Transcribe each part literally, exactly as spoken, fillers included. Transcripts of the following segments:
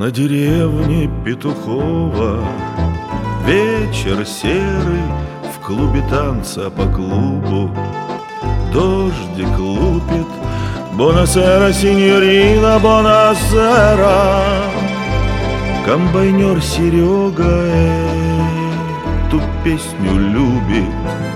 На деревне Петухова вечер серый, в клубе танца по клубу дождик лупит. Бонасера, синьорина, бонасера. Комбайнер Серега эту песню любит.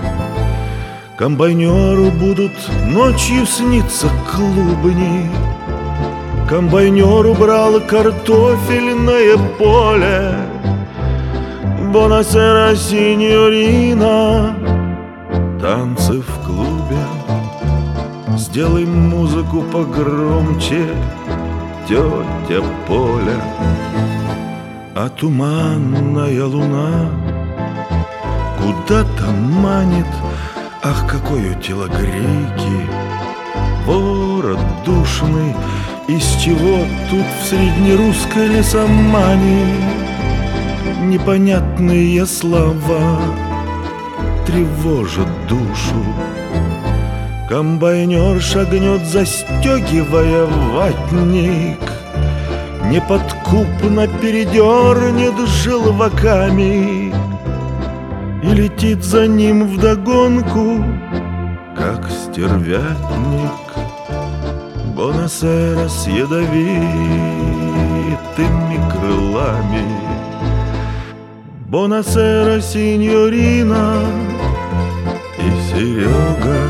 Комбайнеру будут ночью сниться клубни. Комбайнер убрал картофельное поле. Бонасера, синьорина, танцы в клубе. Сделай музыку погромче, тетя Поля. А туманная луна куда-то манит. Ах, какой у телогрейки ворот душный. Из чего тут в среднерусской лесомане непонятные слова тревожат душу. Комбайнер шагнет, застегивая ватник, неподкупно передернет желваками и летит за ним вдогонку, как стервятник. Бонасера с ядовитыми крылами. Бонасера, синьорина и Серега.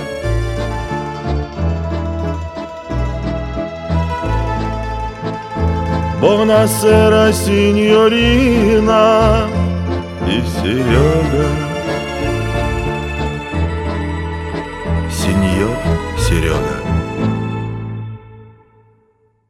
Бонасера, синьорина и Серега. Сеньор Серега.